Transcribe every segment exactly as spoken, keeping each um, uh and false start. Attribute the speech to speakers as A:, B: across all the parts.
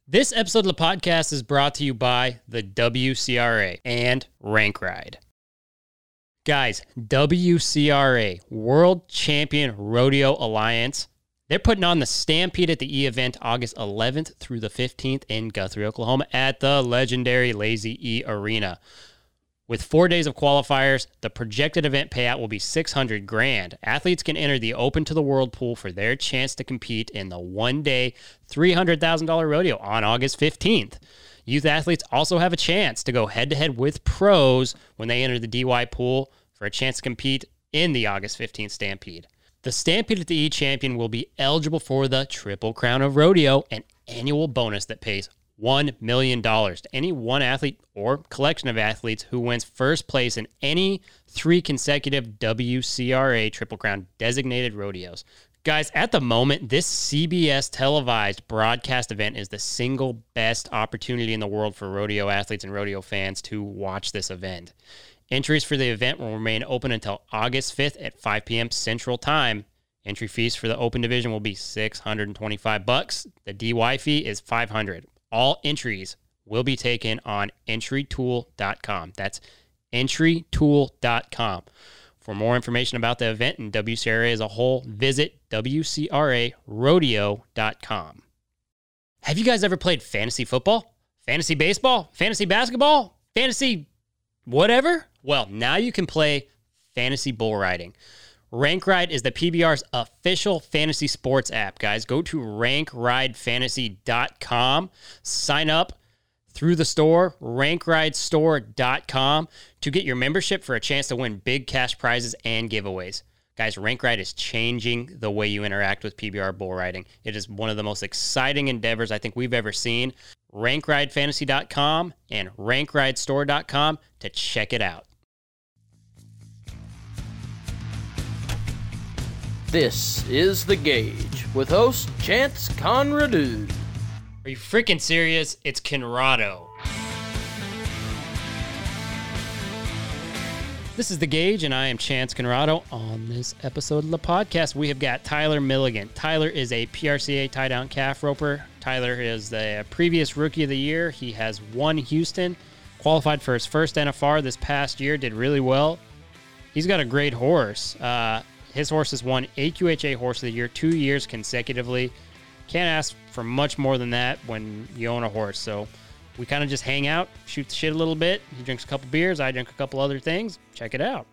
A: This episode of the podcast is brought to you by the W C R A and Rank Ride. Guys, W C R A, World Champion Rodeo Alliance, they're putting on the Stampede at the E event August eleventh through the fifteenth in Guthrie, Oklahoma at the legendary Lazy E Arena. With four days of qualifiers, the projected event payout will be six hundred grand. Athletes can enter the Open to the World pool for their chance to compete in the one-day three hundred thousand dollars rodeo on August fifteenth. Youth athletes also have a chance to go head-to-head with pros when they enter the D Y pool for a chance to compete in the August fifteenth Stampede. The Stampede at the E champion will be eligible for the Triple Crown of Rodeo, an annual bonus that pays one million dollars to any one athlete or collection of athletes who wins first place in any three consecutive W C R A Triple Crown designated rodeos. Guys, at the moment, this C B S televised broadcast event is the single best opportunity in the world for rodeo athletes and rodeo fans to watch this event. Entries for the event will remain open until August fifth at five p.m. Central Time. Entry fees for the open division will be six hundred twenty-five bucks. The D Y fee is five hundred dollars. All entries will be taken on entry tool dot com. That's entry tool dot com. For more information about the event and W C R A as a whole, visit W C R A rodeo dot com. Have you guys ever played fantasy football, fantasy baseball, fantasy basketball, fantasy whatever? Well, now you can play fantasy bull riding. Rank Ride is the P B R's official fantasy sports app, guys. Go to rank ride fantasy dot com. Sign up through the store, rank ride store dot com, to get your membership for a chance to win big cash prizes and giveaways. Guys, Rank Ride is changing the way you interact with P B R bull riding. It is one of the most exciting endeavors I think we've ever seen. rank ride fantasy dot com and rank ride store dot com to check it out.
B: This is The Gauge with host Chance Conradu.
A: Are you freaking serious? It's Conrado. This is The Gauge, and I am Chance Conrado. On this episode of the podcast, we have got Tyler Milligan. Tyler is a P R C A tie-down calf roper. Tyler is the previous Rookie of the Year. He has won Houston, qualified for his first N F R this past year, did really well. He's got a great horse. Uh... His horse has won A Q H A Horse of the Year two years consecutively. Can't ask for much more than that when you own a horse. So we kind of just hang out, shoot the shit a little bit. He drinks a couple beers. I drink a couple other things. Check it out.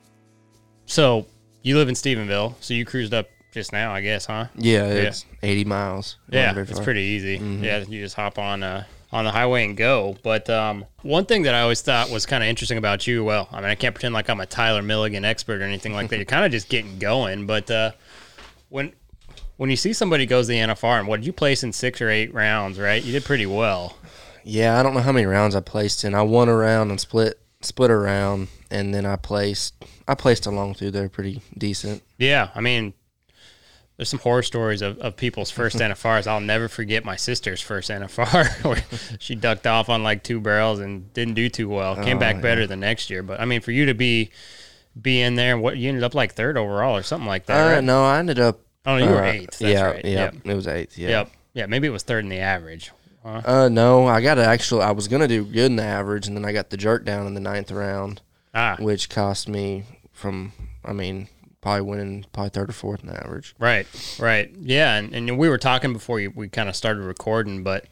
A: So you live in Stephenville, so you cruised up just now, I guess, huh?
C: Yeah, it's yeah. eighty miles.
A: Yeah, it's pretty easy. Mm-hmm. Yeah, you just hop on uh, on the highway and go. But um, one thing that I always thought was kind of interesting about you, well, I mean, I can't pretend like I'm a Tyler Milligan expert or anything like that. You're kind of just getting going. But uh, when when you see somebody goes to the N F R, and what did you place in six or eight rounds, right? You did pretty well.
C: Yeah, I don't know how many rounds I placed in. I won a round and split split a round, and then I placed I placed along through there pretty decent.
A: Yeah, I mean, there's some horror stories of, of people's first N F Rs. I'll never forget my sister's first N F R where she ducked off on like two barrels and didn't do too well. Came oh, back better yeah. the next year. But, I mean, for you to be be in there, what you ended up like third overall or something like that,
C: uh,
A: right?
C: No, I ended up.
A: Oh, no, you
C: uh,
A: were eighth. That's
C: yeah,
A: right.
C: Yeah, yep. It was eighth, yeah.
A: Yep. Yeah, maybe it was third in the average. Huh?
C: Uh, no, I got to actually, I was going to do good in the average, and then I got the jerk down in the ninth round,
A: ah.
C: which cost me from, I mean, probably winning probably third or fourth in the average.
A: Right, right. Yeah, and, and we were talking before you, we kind of started recording, but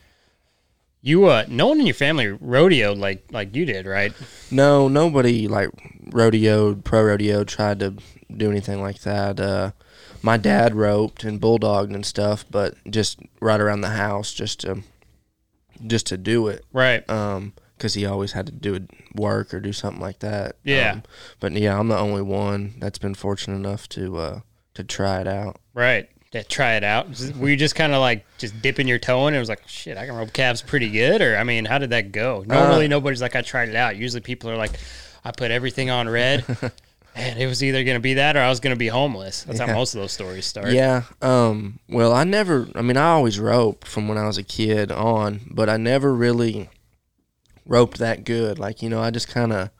A: you, uh, no one in your family rodeoed like, like you did, right?
C: No, nobody like rodeoed, pro rodeo, tried to do anything like that. Uh, my dad roped and bulldogged and stuff, but just right around the house just to, just to do it.
A: Right.
C: Um, because he always had to do work or do something like that.
A: Yeah.
C: Um, but, yeah, I'm the only one that's been fortunate enough to uh, to try it out.
A: Right. To try it out. Were you just kind of like just dipping your toe in and it was like, shit, I can rope calves pretty good? Or, I mean, how did that go? Normally, uh, nobody's like, I tried it out. Usually people are like, I put everything on red. And it was either going to be that or I was going to be homeless. That's yeah. how most of those stories start.
C: Yeah. Um. Well, I never, I mean, I always roped from when I was a kid on, but I never really roped that good. Like, you know, I just kind of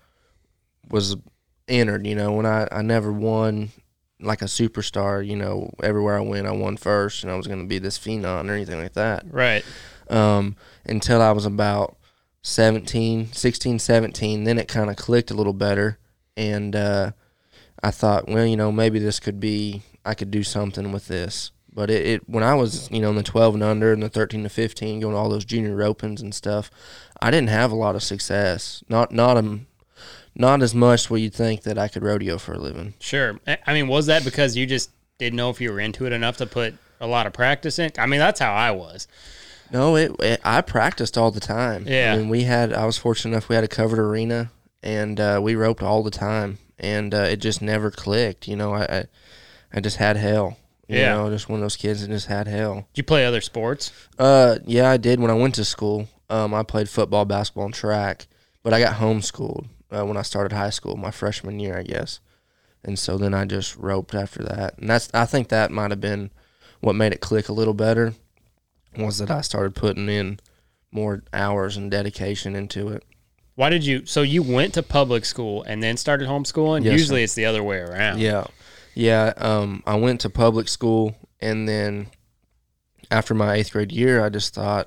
C: was entered, you know, when I, I never won like a superstar, you know, everywhere I went, I won first and I was going to be this phenom or anything like that.
A: Right.
C: um, until I was about seventeen, sixteen, seventeen. Then it kind of clicked a little better, and uh, I thought, well, you know, maybe this could be, I could do something with this. But it, it when I was, you know, in the twelve and under and the thirteen to fifteen, going to all those junior ropings and stuff, I didn't have a lot of success. Not not um, not as much where you'd think that I could rodeo for a living.
A: Sure. I mean, was that because you just didn't know if you were into it enough to put a lot of practice in? I mean, that's how I was.
C: No, it, it I practiced all the time.
A: Yeah.
C: I mean, we had, I was fortunate enough we had a covered arena, and uh, we roped all the time, and uh, it just never clicked. You know, I, I, I just had hell. You
A: Yeah.
C: know, just one of those kids that just had hell.
A: Did you play other sports?
C: Uh, yeah, I did when I went to school. Um, I played football, basketball, and track, but I got homeschooled uh, when I started high school, my freshman year, I guess. And so then I just roped after that, and that's I think that might have been what made it click a little better, was that I started putting in more hours and dedication into it.
A: Why did you? So you went to public school and then started homeschooling?
C: Yes,
A: Usually
C: sir.
A: it's the other way around.
C: Yeah. Yeah, um, I went to public school, and then after my eighth grade year, I just thought,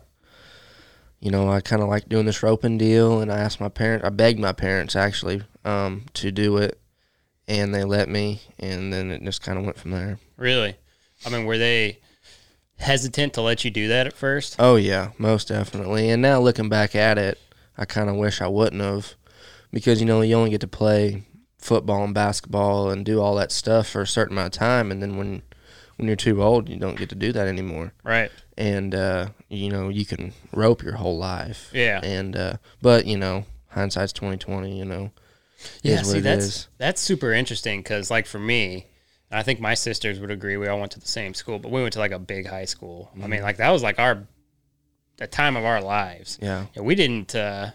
C: you know, I kind of like doing this roping deal, and I asked my parents, I begged my parents, actually, um, to do it, and they let me, and then it just kind of went from there.
A: Really? I mean, were they hesitant to let you do that at first?
C: Oh, yeah, most definitely. And now looking back at it, I kind of wish I wouldn't have, because, you know, you only get to play football and basketball and do all that stuff for a certain amount of time, and then when when you're too old, you don't get to do that anymore.
A: Right.
C: And uh, you know, you can rope your whole life.
A: Yeah.
C: And uh, but you know, hindsight's twenty twenty. You know,
A: Yeah.
C: is
A: See,
C: what it
A: that's
C: is.
A: that's super interesting because, like, for me, and I think my sisters would agree. We all went to the same school, but we went to like a big high school. I mean, like that was like our the time of our lives.
C: Yeah.
A: And we didn't uh,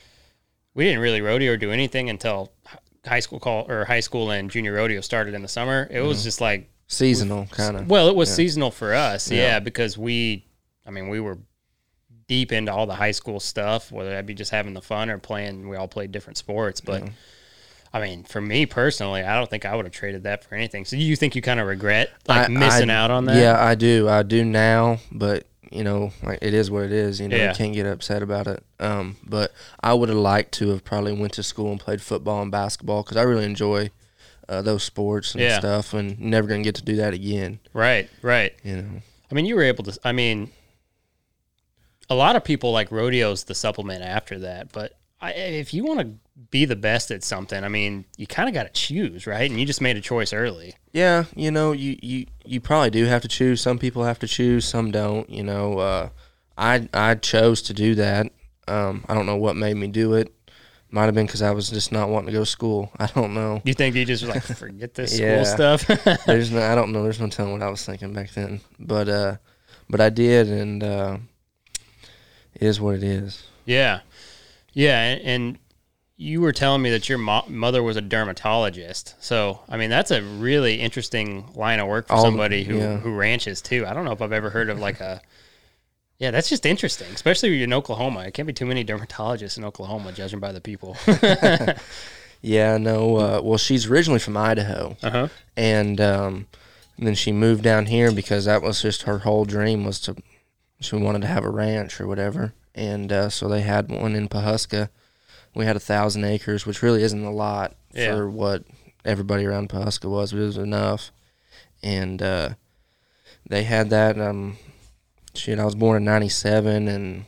A: we didn't really rodeo or do anything until high school call or high school and junior rodeo started in the summer. It was just like
C: Seasonal kind of.
A: well, it was
C: yeah.
A: seasonal for us, yeah.
C: Yeah.
A: because we, I mean, we were deep into all the high school stuff, whether that be just having the fun or playing. We all played different sports, but
C: Yeah.
A: I mean, for me personally, I don't think I would have traded that for anything. So, you think you kind of regret like
C: I-
A: missing
C: I-
A: out on that?
C: Yeah, I do. I do now, but you know, like it is what it is. You know,
A: Yeah.
C: you can't get upset about it. Um, but I would have liked to have probably went to school and played football and basketball because I really enjoy uh, those sports and
A: Yeah.
C: stuff, and never gonna get to do that again.
A: Right, right.
C: You know.
A: I mean, you were able to. I mean, a lot of people like rodeos the supplement after that, but I, if you want to be the best at something, I mean, you kind of got to choose, right? And you just made a choice early.
C: Yeah, you know, you, you, you probably do have to choose. Some people have to choose, some don't. You know, uh, I I chose to do that. Um, I don't know what made me do it. Might have been because I was just not wanting to go to school. I don't know.
A: You think you just were like, forget this
C: Yeah.
A: school stuff?
C: There's no, I don't know. There's no telling what I was thinking back then. But uh, but I did, and uh, it is what it is.
A: Yeah. Yeah, and, and you were telling me that your mo- mother was a dermatologist. So, I mean, that's a really interesting line of work for
C: All-
A: somebody who,
C: yeah.
A: who ranches, too. I don't know if I've ever heard of, like, a... Yeah, that's just interesting, especially in Oklahoma. It can't be too many dermatologists in Oklahoma, judging by the people.
C: Yeah, no. Uh, well, she's originally from Idaho,
A: Uh-huh.
C: and, um, and then she moved down here because that was just her whole dream was to. She wanted to have a ranch or whatever, and uh, so they had one in Pawhuska. We had a thousand acres, which really isn't a lot
A: Yeah.
C: for what everybody around Pawhuska was, but it was enough. And uh, they had that. Um, shit, I was born in ninety-seven, and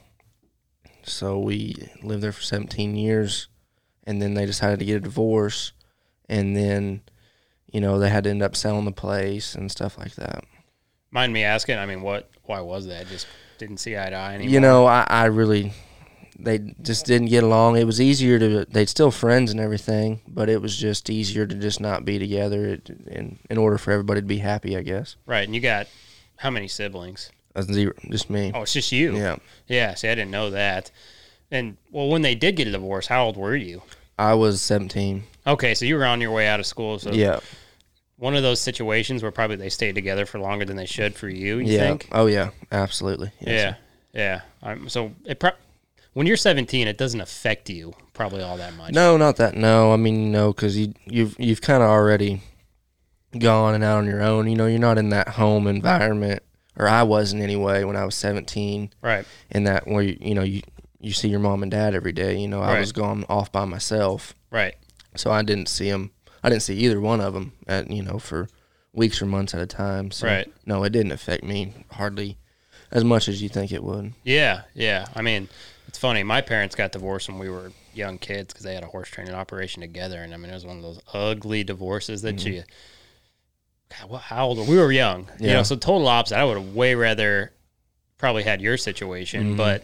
C: so we lived there for seventeen years. And then they decided to get a divorce, and then, you know, they had to end up selling the place and stuff like that.
A: Mind me asking, I mean, what? Why was that? Just didn't see eye to eye anymore?
C: You know, I, I really, they just didn't get along. It was easier to, they'd still friends and everything, but it was just easier to just not be together it, in, in order for everybody to be happy, I guess.
A: Right, and you got how many siblings?
C: Uh, Zero, just me.
A: Oh, it's just you?
C: Yeah.
A: Yeah, see, I didn't know that. And, well, when they did get a divorce, how old were you?
C: I was seventeen.
A: Okay, so you were on your way out of school. So
C: Yeah.
A: one of those situations where probably they stayed together for longer than they should for you, you
C: Yeah.
A: think?
C: Oh, yeah. Absolutely. Yes,
A: Yeah, yeah. Um, so it pro- when you're seventeen, it doesn't affect you probably all that much.
C: No, not that. No, I mean, no, because you, you've you've kind of already gone and out on your own. You know, you're not in that home environment, or I wasn't anyway when I was seventeen.
A: Right.
C: And that where you, you know you you see your mom and dad every day. You know, I
A: Right.
C: was gone off by myself,
A: Right.
C: so I didn't see them. I didn't see either one of them at you know for weeks or months at a time. So,
A: Right.
C: no, it didn't affect me hardly as much as you think it would.
A: Yeah, yeah. I mean, it's funny. My parents got divorced when we were young kids because they had a horse training operation together, and I mean, it was one of those ugly divorces that
C: Mm-hmm.
A: you. God, what, how old were we? We were young, you
C: Yeah.
A: know. So total opposite. I would have way rather probably had your situation,
C: Mhm.
A: but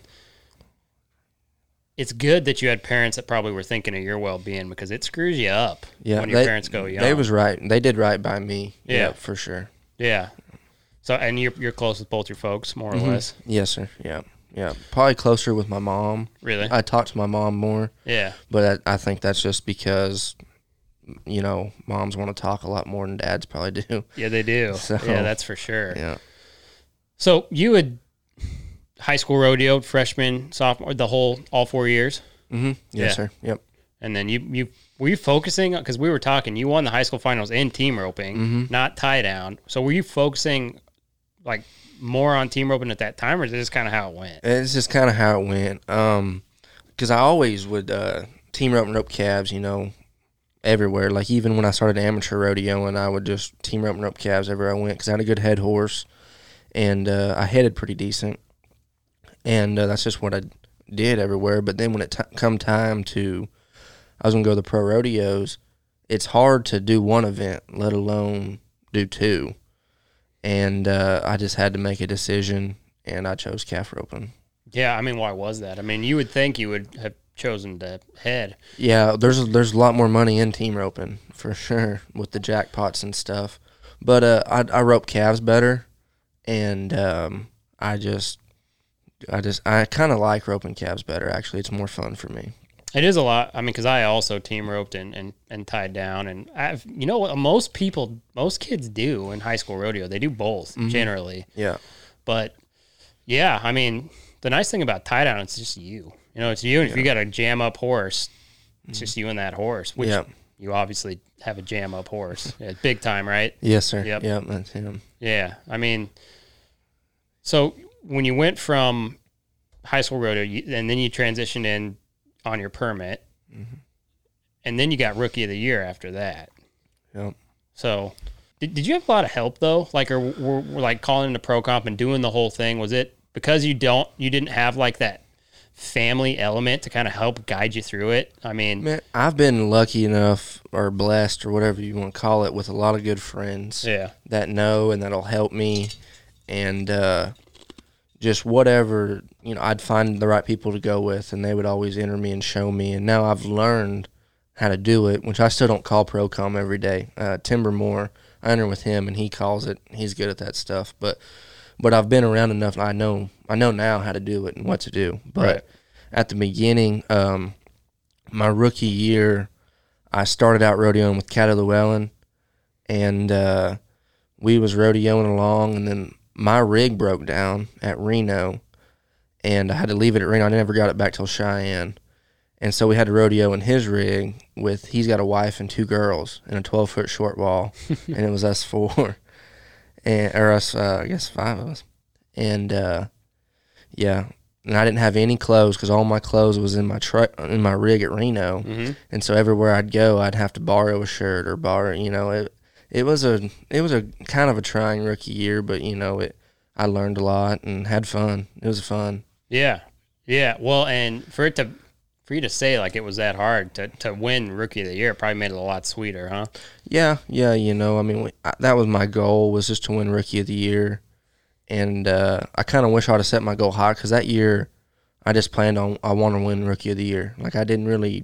A: it's good that you had parents that probably were thinking of your well being because it screws you up
C: Yeah,
A: when your
C: they,
A: parents go young.
C: They was right. They did right by me.
A: Yeah.
C: Yeah, for sure.
A: yeah. So and you're you're close with both your folks, more or
C: Mhm.
A: less.
C: Yes, sir. Yeah, yeah. Probably closer with my mom.
A: Really?
C: I talk to my mom more,
A: yeah.
C: but I, I think that's just because, you know, moms want to talk a lot more than dads probably do.
A: Yeah, they do.
C: So-
A: yeah, that's for sure.
C: Yeah.
A: So you had high school rodeo, freshman, sophomore, the whole all four years,
C: Mm-hmm. Yes,
A: Yeah.
C: sir. Yep.
A: and then you you were you focusing because we were talking. You won the high school finals in team roping,
C: Mhm.
A: not tie down. So were you focusing like more on team roping at that time, or is it just kind of how it went?
C: It's just kind of how it went. Um, because I always would uh, team rope and rope calves, you know, everywhere. Like even when I started amateur rodeoing, I would just team rope and rope calves everywhere I went because I had a good head horse, and uh, I headed pretty decent, and uh, that's just what I did everywhere. But then when it t- come time to, I was gonna go to the pro rodeos. It's hard to do one event, let alone do two, and uh, I just had to make a decision, and I chose calf roping.
A: Yeah, I mean, why was that? I mean, you would think you would have chosen to head.
C: Yeah, there's there's a lot more money in team roping for sure with the jackpots and stuff. But uh, I I rope calves better, and um, I just I just I kind of like roping calves better. Actually, it's more fun for me.
A: It is a lot. I mean, because I also team roped and, and, and tied down, and I've you know what most people, most kids do in high school rodeo. They do both generally,
C: Yeah,
A: but yeah, I mean, the nice thing about tie down, it's just you. You know, it's you. And if you got a jam up horse, it's just you and that horse. Which
C: Yeah.
A: you obviously have a jam up horse, yeah, big time, right?
C: yes sir.
A: Yep.
C: Yep, that's him.
A: Yeah, I mean, so when you went from high school rodeo, you, and then you transitioned in on your permit, and then you got rookie of the year after that.
C: Yep.
A: So, did, did you have a lot of help though? Like, or were, were like calling into pro comp and doing the whole thing? Was it because you don't you didn't have like that family element to kind of help guide you through it? I mean,
C: Man, I've been lucky enough or blessed or whatever you want to call it with a lot of good friends.
A: yeah,
C: that know and that'll help me, and uh, just whatever, you know, I'd find the right people to go with, and they would always enter me and show me. And now I've learned how to do it, which I still don't call Procom every day. Uh, Timber Moore, I enter with him, and he calls it. He's good at that stuff, but but I've been around enough. And I know I know now how to do it and what to do. But
A: Right.
C: at the beginning, um, my rookie year, I started out rodeoing with Caddo Llewellyn, and uh, we was rodeoing along, and then my rig broke down at Reno, and I had to leave it at Reno. I never got it back till Cheyenne, and so we had to rodeo in his rig with. He's got a wife and two girls and a twelve foot short wall, and it was us four, and or us, uh, I guess five of us, and uh, yeah. And I didn't have any clothes because all my clothes was in my truck in my rig at Reno,
A: mm-hmm.
C: and so everywhere I'd go, I'd have to borrow a shirt or borrow. You know, it it was a it was a kind of a trying rookie year, but you know, it I learned a lot and had fun. It was fun.
A: Yeah, yeah. Well, and for it to for you to say like it was that hard to, to win rookie of the year, it probably made it a lot sweeter, huh?
C: Yeah, yeah. You know, I mean, we, I, that was my goal, was just to win rookie of the year, and uh, I kind of wish I'd have set my goal high because that year I just planned on I want to win rookie of the year. Like I didn't really,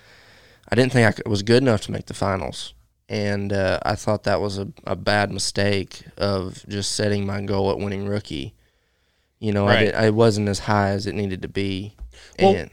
C: I didn't think I could, was good enough to make the finals. And uh, I thought that was a, a bad mistake of just setting my goal at winning rookie. You know,
A: Right.
C: I, did, I wasn't as high as it needed to be.
A: Well,
C: And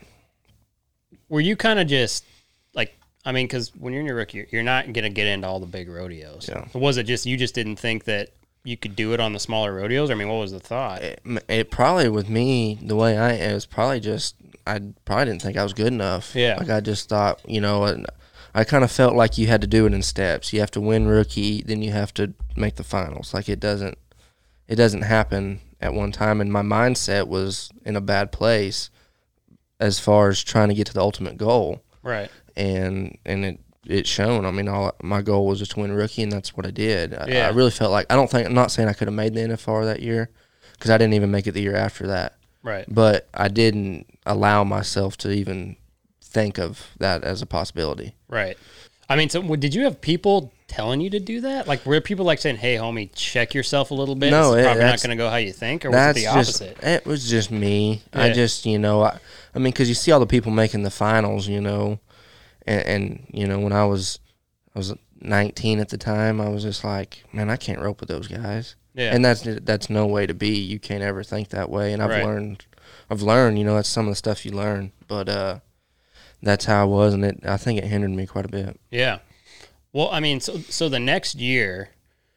A: Were you kind of just like, I mean, because when you're in your rookie, you're not going to get into all the big rodeos.
C: Yeah.
A: So was it just, you just didn't think that you could do it on the smaller rodeos? I mean, what was the thought?
C: it, it probably, with me, the way I am, it was probably just, I probably didn't think I was good enough.
A: Yeah.
C: Like I just thought, you know, and I kind of felt like you had to do it in steps. You have to win rookie, then you have to make the finals. Like it doesn't, it doesn't happen at one time. And my mindset was in a bad place as far as trying to get to the ultimate goal.
A: Right.
C: And and it it's shown. I mean, all my goal was just to win rookie, and that's what I did. I,
A: Yeah.
C: I really felt like, I don't think, I'm not saying I could have made the N F R that year, because I didn't even make it the year after that.
A: Right.
C: But I didn't allow myself to even think of that as a possibility.
A: Right. I mean, so did you have people telling you to do that? Like, were people like saying, "Hey, homie, check yourself a little bit"?
C: No,
A: it's
C: it-
A: probably not
C: that's-
A: going to go how you think, or was it
C: That's
A: the
C: just,
A: opposite?
C: it was just me. I
A: Yeah.
C: just, you know, I, I mean, because you see all the people making the finals, you know, and, and you know, when I was, I was nineteen at the time, I was just like, man, I can't rope with those guys.
A: Yeah.
C: And that's that's no way to be. You can't ever think that way. And I've
A: Right.
C: learned, I've learned, you know, that's some of the stuff you learn. But uh, that's how I was, and it, I think it hindered me quite a bit.
A: Yeah. Well, I mean, so so the next year,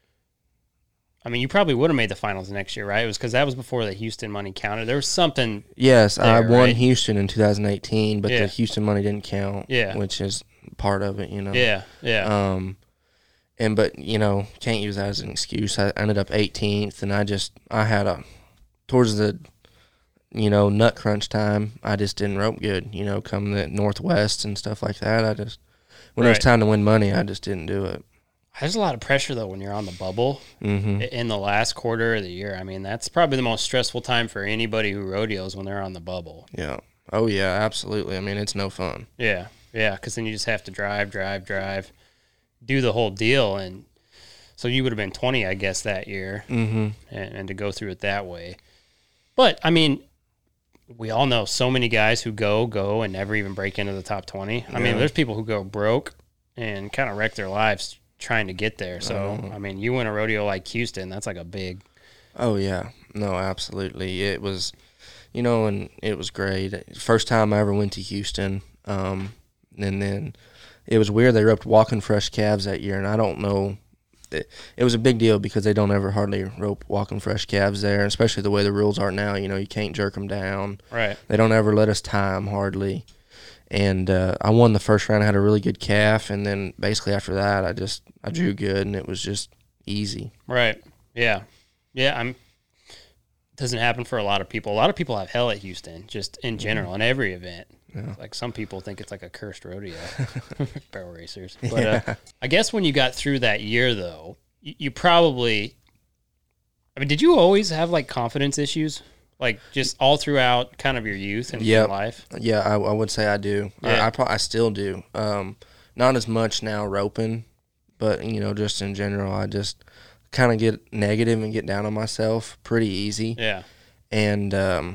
A: I mean, you probably would have made the finals next year, right? It was because that was before the Houston money counted. There was something.
C: Yes, I
A: There,
C: won
A: right?
C: Houston in two thousand eighteen, but
A: Yeah.
C: the Houston money didn't count.
A: Yeah.
C: Which is part of it, you know.
A: Yeah. Yeah.
C: Um, and but you know, can't use that as an excuse. I ended up eighteenth, and I just I had a towards the you know nut crunch time. I just didn't rope good. You know, come the Northwest and stuff like that. I just when it was
A: Right.
C: time to win money, I just didn't do it.
A: There's a lot of pressure though when you're on the bubble
C: Mm-hmm.
A: in the last quarter of the year. I mean, that's probably the most stressful time for anybody who rodeos when they're on the bubble.
C: Yeah. Oh yeah, absolutely. I mean, it's no fun.
A: Yeah, yeah, because then you just have to drive, drive, drive, do the whole deal, and so you would have been twenty, I guess, that year,
C: Mm-hmm.
A: and, and to go through it that way. But I mean, we all know so many guys who go, go, and never even break into the top twenty. I mean,
C: Yeah.
A: there's people who go broke and kind of wreck their lives trying to get there. So
C: Oh.
A: I mean, you win a rodeo like Houston, that's like a big.
C: Oh yeah, no, absolutely. It was, you know, and it was great. First time I ever went to Houston, um, and then it was weird. They roped walking fresh calves that year, and I don't know. It, it was a big deal because they don't ever hardly rope walking fresh calves there, especially the way the rules are now. You know, you can't jerk them down.
A: Right.
C: They don't ever let us tie them hardly. And uh, I won the first round. I had a really good calf, and then basically after that, I just I drew good, and it was just easy.
A: Right. Yeah. Yeah. I'm. Doesn't happen for a lot of people. A lot of people have hell at Houston, just in general, in every event.
C: Yeah.
A: Like some people think it's like a cursed rodeo, barrel racers. But uh, I guess when you got through that year, though, you, you probably. I mean, did you always have like confidence issues, like just all throughout kind of your youth and your
C: Yep.
A: life?
C: Yeah, I, I would say I do.
A: Yeah.
C: I, I, pro- I still do. Um, not as much now roping, but you know, just in general, I just kind of get negative and get down on myself pretty easy.
A: Yeah.
C: And um,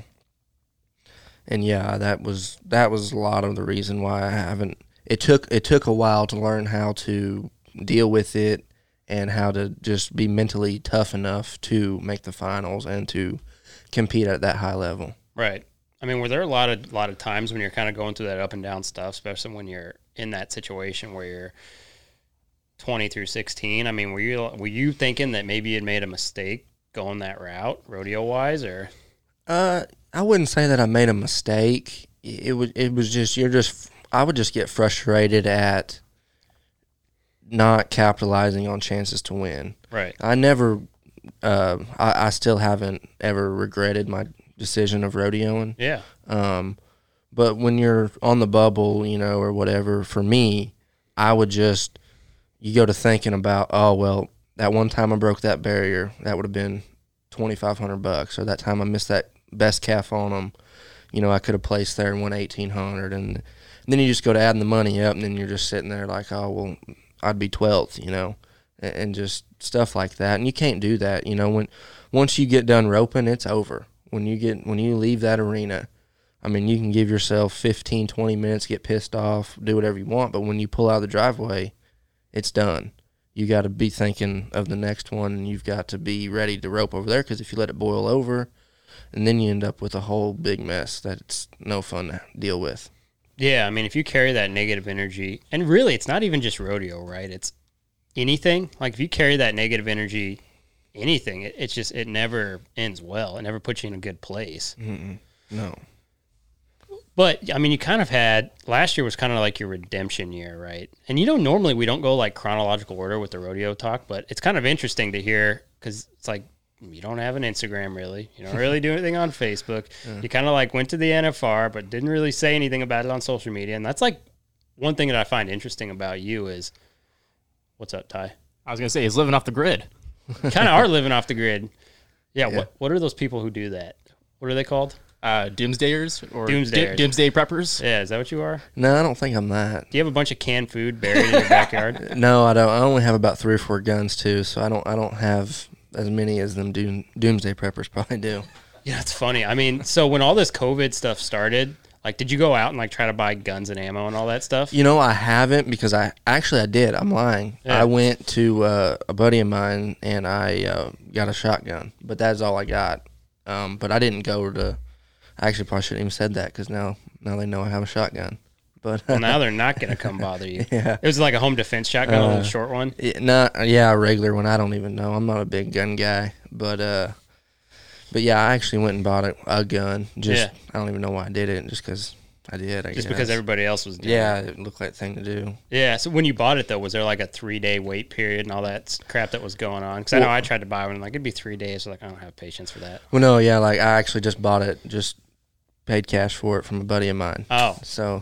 C: and yeah, that was that was a lot of the reason why I haven't. It took it took a while to learn how to deal with it and how to just be mentally tough enough to make the finals and to compete at that high level.
A: Right. I mean, were there a lot of lot of times when you're kind of going through that up and down stuff, especially when you're in that situation where you're twenty through sixteen? I mean, were you were you thinking that maybe you'd made a mistake going that route, rodeo wise, or?
C: Uh, I wouldn't say that I made a mistake. It was it was just you're just I would just get frustrated at not capitalizing on chances to win.
A: Right.
C: I never, uh, I, I still haven't ever regretted my decision of rodeoing.
A: Yeah.
C: Um, but when you're on the bubble, you know, or whatever, for me, I would just, you go to thinking about, oh, well, that one time I broke that barrier, that would have been twenty-five hundred bucks. Or that time I missed that best calf on them, you know, I could have placed there and won eighteen hundred. And, and then you just go to adding the money up, and then you're just sitting there like, oh, well, I'd be twelfth, you know, and, and just stuff like that. And you can't do that, you know, when once you get done roping, it's over. When you get when you leave that arena, I mean, you can give yourself fifteen, twenty minutes, get pissed off, do whatever you want, but when you pull out of the driveway, it's done. You got to be thinking of the next one, and you've got to be ready to rope over there, because if you let it boil over, and then you end up with a whole big mess that it's no fun to deal with.
A: Yeah, I mean, if you carry that negative energy, and really, it's not even just rodeo, right? It's anything. Like, if you carry that negative energy, anything, it, it's just, it never ends well. It never puts you in a good place.
C: Mm-mm. No.
A: But, I mean, you kind of had, last year was kind of like your redemption year, right? And, you know, normally we don't go, like, chronological order with the rodeo talk, but it's kind of interesting to hear, because it's like, you don't have an Instagram really. You don't really do anything on Facebook. Yeah. You kind of like went to the N F R, but didn't really say anything about it on social media. And that's like one thing that I find interesting about you is, what's up, Ty?
D: I was going to say, he's living off the grid.
A: Kind of are living off the grid. Yeah,
C: Yeah.
A: What What are those people who do that? What are they called?
D: Uh, doomsdayers or
A: Doomsdayers.
D: D- doomsday preppers.
A: Yeah, is that what you are?
C: No, I don't think I'm that.
A: Do you have a bunch of canned food buried in your backyard?
C: No, I don't. I only have about three or four guns too, so I don't. I don't have as many as them doom, doomsday preppers probably do.
A: Yeah, it's funny. I mean, so when all this COVID stuff started, like, did you go out and like try to buy guns and ammo and all that stuff?
C: You know, I haven't because I actually I did. I'm lying.
A: Yeah.
C: I went to uh, a buddy of mine and I uh, got a shotgun, but that's all I got. Um, but I didn't go to. I actually probably shouldn't even said that because now now they know I have a shotgun. But
A: Well, now they're not going to come bother you.
C: Yeah.
A: It was like a home defense shotgun, a
C: Uh,
A: little short one.
C: yeah, not yeah, a regular one. I don't even know. I'm not a big gun guy, but uh, but yeah, I actually went and bought a, a gun. Just
A: Yeah.
C: I don't even know why I did it. Just because I did. I
A: Just
C: guess.
A: because everybody else was doing
C: Yeah,
A: it.
C: it looked like the thing to do.
A: Yeah. So when you bought it, though, was there like a three-day wait period and all that s- crap that was going on? Because I know
C: Well-
A: I tried to buy one, and like, it'd be three days. Like, I don't have patience for that.
C: Well, no, yeah, like I actually just bought it. Just paid cash for it from a buddy of mine.
A: Oh.
C: So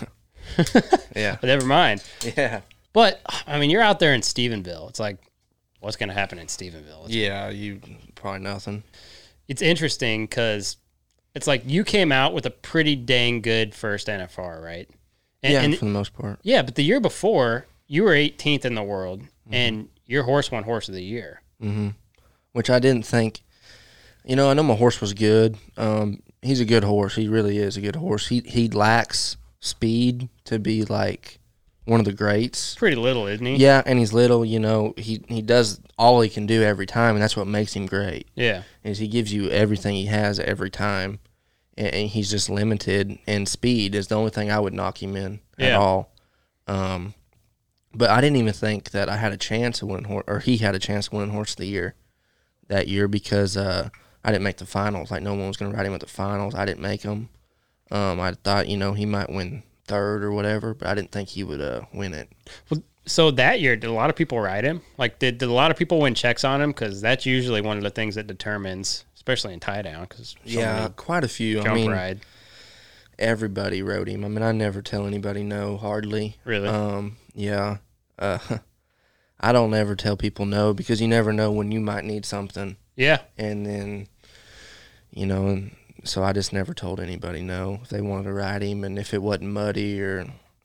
C: yeah,
A: But never mind.
C: yeah,
A: But, I mean, you're out there in Stephenville. It's like, what's going to happen in Stephenville? It's,
C: yeah. You probably nothing.
A: it's interesting because it's like you came out with a pretty dang good first N F R, right? And,
C: yeah,
A: and-
C: for the most part.
A: yeah, but the year before, you were eighteenth in the world,
C: Mm-hmm.
A: and your horse won Horse of the Year.
C: hmm Which I didn't think. You know, I know my horse was good. Um, he's a good horse. He really is a good horse. He he lacks speed to be like one of the greats.
A: Pretty little, isn't he?
C: Yeah, and he's little. You know, he he does all he can do every time, and that's what makes him great.
A: Yeah.
C: Is he gives you everything he has every time, and, and he's just limited. And speed is the only thing I would knock him in at
A: Yeah.
C: all. Um, but I didn't even think that I had a chance of winning horse, or he had a chance of winning Horse of the Year that year because uh, I didn't make the finals. Like no one was going to ride him at the finals. I didn't make them. Um, I thought you know he might win third or whatever, but I didn't think he would uh, win it.
A: Well, so that year, did a lot of people ride him? Like, did, did a lot of people win checks on him? Because that's usually one of the things that determines, especially in tie down. Because
C: Yeah, quite a few.
A: jump
C: I mean,
A: ride.
C: everybody rode him. I mean, I never tell anybody no, hardly.
A: Really?
C: Um, yeah. Uh, I don't ever tell people no because you never know when you might need something.
A: Yeah.
C: And then, you know, and so I just never told anybody no if they wanted to ride him. And if it wasn't muddy or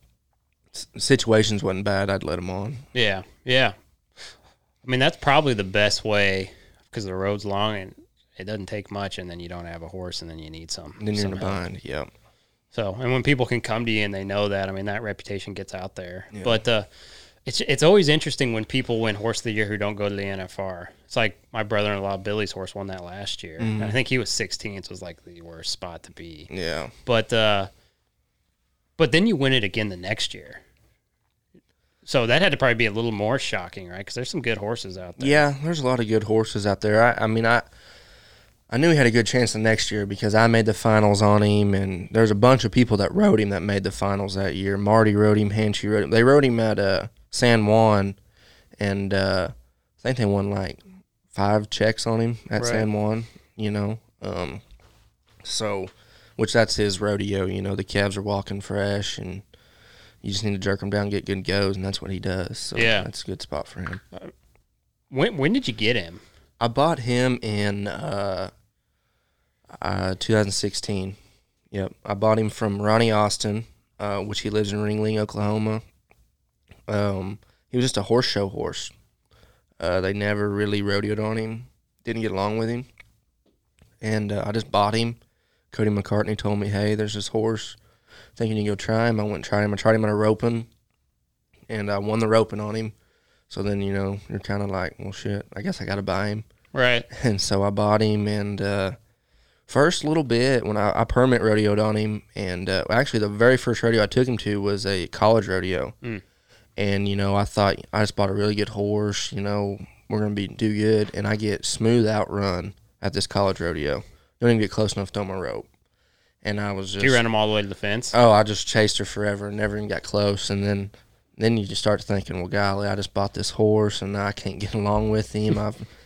C: s- situations wasn't bad, I'd let him on.
A: Yeah. Yeah. I mean, that's probably the best way because the road's long and it doesn't take much, and then you don't have a horse, and then you need some.
C: And then you're in a
A: some help.
C: bind. Yeah.
A: So, and when people can come to you and they know that, I mean, that reputation gets out there.
C: Yeah.
A: But uh, it's it's always interesting when people win Horse of the Year who don't go to the N F R. It's like my brother-in-law Billy's horse won that last year.
C: Mhm.
A: And I think he was sixteenth, was like the worst spot to be.
C: Yeah.
A: But uh, but then you win it again the next year. So that had to probably be a little more shocking, right? Because there's some good horses out there.
C: Yeah, there's a lot of good horses out there. I, I mean, I I knew he had a good chance the next year because I made the finals on him, and there's a bunch of people that rode him that made the finals that year. Marty rode him, Hanchy rode him. They rode him at uh, San Juan, and uh, I think they won like five checks on him at
A: Right.
C: San Juan, you know. Um, so, which that's his rodeo, you know. The calves are walking fresh, and you just need to jerk them down, get good goes, and that's what he does. So
A: Yeah.
C: that's a good spot for him.
A: When when did you get him?
C: I bought him in uh, uh, two thousand sixteen. Yep, I bought him from Ronnie Austin, uh, which he lives in Ringling, Oklahoma. Um, he was just a horse show horse. Uh, they never really rodeoed on him. Didn't get along with him, and uh, I just bought him. Cody McCartney told me, "Hey, there's this horse. Thinking you can go try him." I went and tried him. I tried him on a roping, and I won the roping on him. So then, you know, you're kind of like, well, shit, I guess I got to buy him.
A: Right.
C: And so I bought him, and uh, first little bit when I, I permit rodeoed on him, and uh, actually the very first rodeo I took him to was a college rodeo.
A: Mm.
C: And, you know, I thought I just bought a really good horse, you know, we're going to be do good, and I get smooth outrun at this college rodeo. Don't even get close enough to throw my rope. And I was just...
A: Did you run him all the way to the fence?
C: Oh, I just chased her forever and never even got close. And then then you just start thinking, well, golly, I just bought this horse and I can't get along with him. I've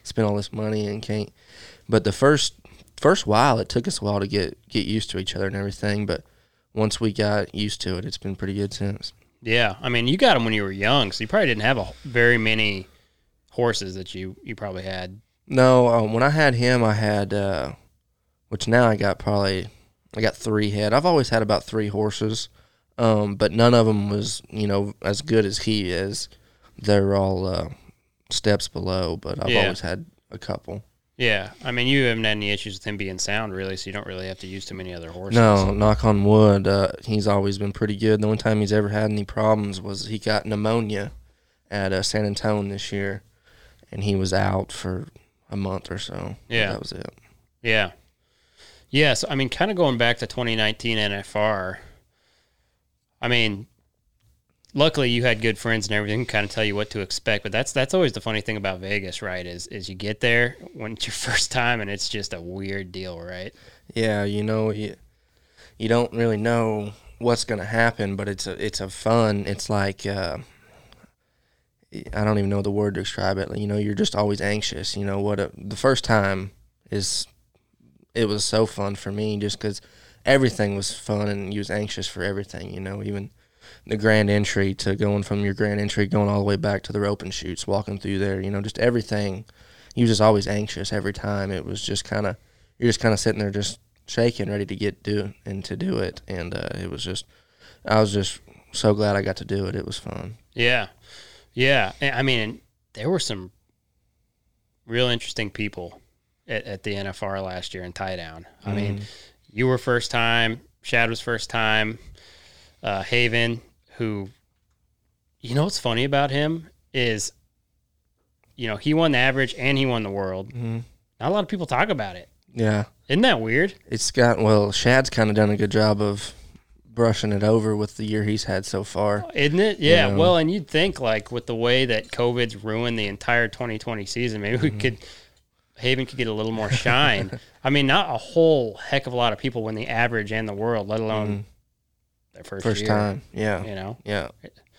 C: spend all this money and can't. But the first first while, it took us a while to get get used to each other and everything. But once we got used to it, it's been pretty good since.
A: Yeah, I mean, you got him when you were young, so you probably didn't have a, very many horses that you, you probably had.
C: No, um, when I had him, I had, uh, which now I got probably, I got three head. I've always had about three horses, um, but none of them was, you know, as good as he is. They're all uh, steps below, but I've
A: Yeah.
C: always had a couple.
A: Yeah, I mean, you haven't had any issues with him being sound, really, so you don't really have to use too many other horses.
C: No, knock on wood, uh, he's always been pretty good. The only time he's ever had any problems was he got pneumonia at uh, San Antonio this year, and he was out for a month or so.
A: Yeah.
C: That was it.
A: Yeah. Yeah, so, I mean, kind of going back to twenty nineteen N F R, I mean, luckily you had good friends and everything kind of tell you what to expect, but that's that's always the funny thing about Vegas, right, is is you get there when it's your first time and it's just a weird deal, right?
C: Yeah, you know, you, you don't really know what's going to happen, but it's a, it's a fun, it's like, uh, I don't even know the word to describe it. You know, you're just always anxious. You know, what a, the first time is, it was so fun for me just because everything was fun and you was anxious for everything, you know, even the grand entry to going from your grand entry, going all the way back to the rope and shoots, walking through there, you know, just everything. You was just always anxious every time. It was just kind of, you're just kind of sitting there just shaking, ready to get do and to do it. And uh, it was just, I was just so glad I got to do it. It was fun.
A: Yeah. Yeah. And, I mean, there were some real interesting people at, at the N F R last year in tie down. I mm. mean, you were first time, Shad was first time, uh, Haven, who, you know what's funny about him is, you know, he won the average and he won the world.
C: Mm-hmm.
A: Not a lot of people talk about it.
C: Yeah.
A: Isn't that weird?
C: It's got, well, Shad's kind of done a good job of brushing it over with the year he's had so far.
A: Isn't it? Yeah.
C: You know?
A: Well, and you'd think, like, with the way that COVID's ruined the entire twenty twenty season, maybe mm-hmm. we could, Haven could get a little more shine. I mean, not a whole heck of a lot of people win the average and the world, let alone mm-hmm. their first,
C: first
A: year,
C: time. Yeah.
A: You know?
C: Yeah.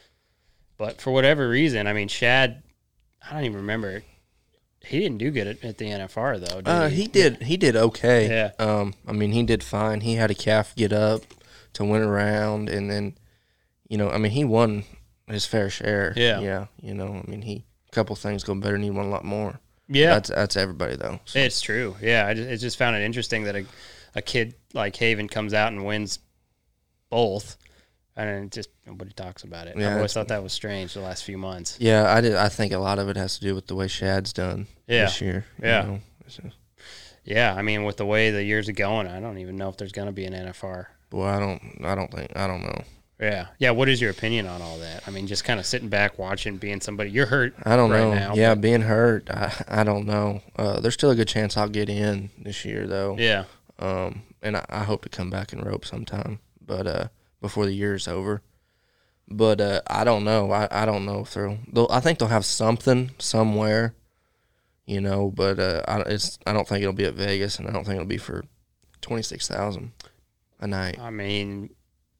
A: But for whatever reason, I mean, Shad, I don't even remember. He didn't do good at, at the N F R, though, did
C: uh,
A: he?
C: he did. He did okay.
A: Yeah.
C: Um, I mean, he did fine. He had a calf get up to win around, and then, you know, I mean, he won his fair share.
A: Yeah.
C: Yeah. You know, I mean, he a couple things go better, and he won a lot more.
A: Yeah.
C: That's that's everybody, though. So.
A: It's true. Yeah. I just, I just found it interesting that a, a kid like Haven comes out and wins both. And it just nobody talks about it.
C: Yeah,
A: I've always thought that was strange the last few months.
C: Yeah, I did. I think a lot of it has to do with the way Shad's done
A: yeah.
C: this year.
A: Yeah,
C: you know? Just,
A: yeah. I mean, with the way the years are going, I don't even know if there's going to be an N F R.
C: Well, I don't. I don't think. I don't know.
A: Yeah, yeah. What is your opinion on all that? I mean, just kind of sitting back, watching, being somebody. You're hurt.
C: I don't
A: right
C: know.
A: Now,
C: yeah,
A: but,
C: being hurt. I I don't know. Uh, there's still a good chance I'll get in this year, though.
A: Yeah.
C: Um, and I, I hope to come back and rope sometime, but uh, before the year is over. But uh, I don't know. I, I don't know if they'll, they'll. I think they'll have something somewhere, you know. But uh, I it's. I don't think it'll be at Vegas, and I don't think it'll be for twenty six thousand a night.
A: I mean,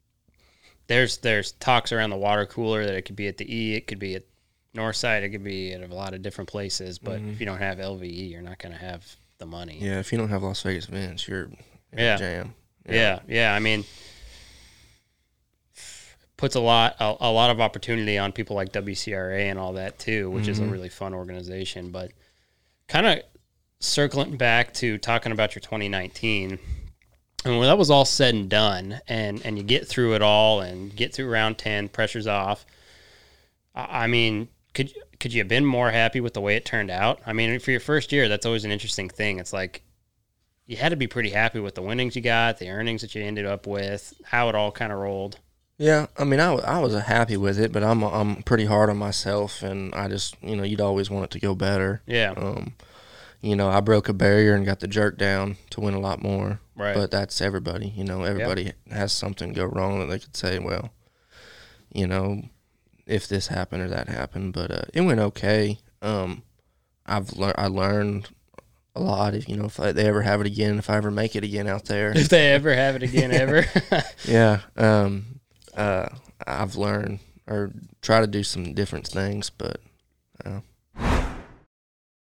A: there's there's talks around the water cooler that it could be at the E, it could be at Northside, it could be at a lot of different places. But mm-hmm. if you don't have L V E, you're not going to have the money.
C: Yeah, if you don't have Las Vegas events, you're in
A: yeah.
C: a jam.
A: Yeah. yeah, yeah. I mean. Puts a lot a, a lot of opportunity on people like W C R A and all that too, which mm-hmm. is a really fun organization. But kind of circling back to talking about your twenty nineteen, and when that was all said and done, and and you get through it all and get through round ten, pressure's off. I mean, could could you have been more happy with the way it turned out? I mean, for your first year, that's always an interesting thing. It's like you had to be pretty happy with the winnings you got, the earnings that you ended up with, how it all kind of rolled.
C: Yeah, I mean, I, I was happy with it, but I'm I'm pretty hard on myself, and I just, you know, you'd always want it to go better.
A: Yeah.
C: Um, you know, I broke a barrier and got the jerk down to win a lot more.
A: Right.
C: But that's everybody. You know, everybody
A: yep.
C: has something go wrong that they could say, well, you know, if this happened or that happened. But uh, it went okay. Um, I've learned I learned a lot. If you know, if they ever have it again, if I ever make it again out there,
A: if they ever have it again, ever.
C: yeah. Um. Uh, I've learned or try to do some different things, but uh.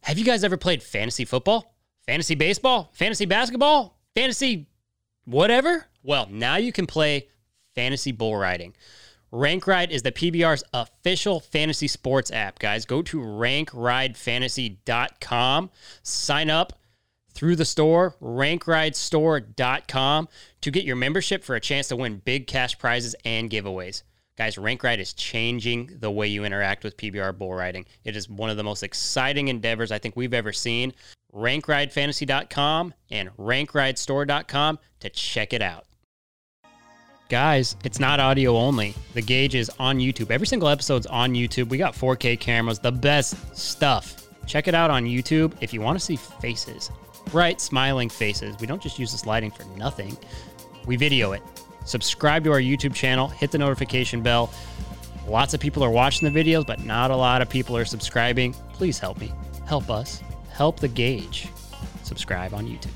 A: Have you guys ever played fantasy football, fantasy baseball, fantasy basketball, fantasy whatever? Well, now you can play fantasy bull riding. Rank Ride is the P B R's official fantasy sports app, guys. Go to rank ride fantasy dot com. Sign up through the store, rank ride store dot com, to get your membership for a chance to win big cash prizes and giveaways. Guys, Rank Ride is changing the way you interact with P B R bull riding. It is one of the most exciting endeavors I think we've ever seen. rank ride fantasy dot com and rank ride store dot com to check it out. Guys, it's not audio only. The Gauge is on YouTube. Every single episode's on YouTube. We got four K cameras, the best stuff. Check it out on YouTube if you want to see faces. Bright, smiling faces. We don't just use this lighting for nothing. We video it. Subscribe to our YouTube channel. Hit the notification bell. Lots of people are watching the videos, but not a lot of people are subscribing. Please help me. Help us. Help the Gauge. Subscribe on YouTube.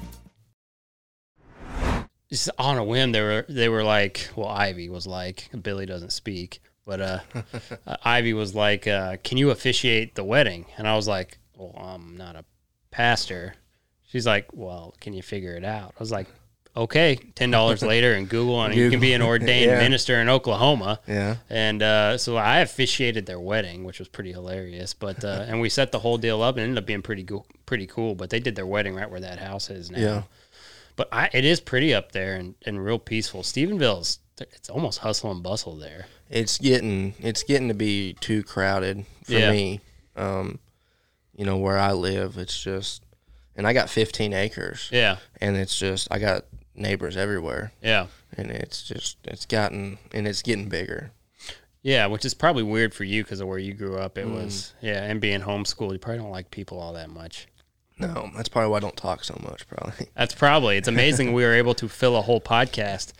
A: Just on a whim, they were they were like, well, Ivy was like, Billy doesn't speak, but uh, uh, Ivy was like, uh, can you officiate the wedding? And I was like, well, I'm not a pastor. She's like, well, can you figure it out? I was like, okay. ten dollars later and Google, and you can be an ordained
C: yeah.
A: minister in Oklahoma.
C: Yeah.
A: And uh, so I officiated their wedding, which was pretty hilarious. But uh, and we set the whole deal up, and it ended up being pretty go- pretty cool. But they did their wedding right where that house is now.
C: Yeah.
A: But I, it is pretty up there and, and real peaceful. Stephenville's, it's almost hustle and bustle there.
C: It's getting it's getting to be too crowded for
A: Yeah.
C: me. Um, you know, where I live, it's just, and I got fifteen acres.
A: Yeah.
C: And it's just, I got neighbors everywhere.
A: Yeah.
C: And it's just, it's gotten, and it's getting bigger.
A: Yeah, which is probably weird for you because of where you grew up. It
C: Mm.
A: was, yeah, and being homeschooled, you probably don't like people all that much.
C: No, that's probably why I don't talk so much, probably.
A: That's probably, it's amazing we were able to fill a whole podcast.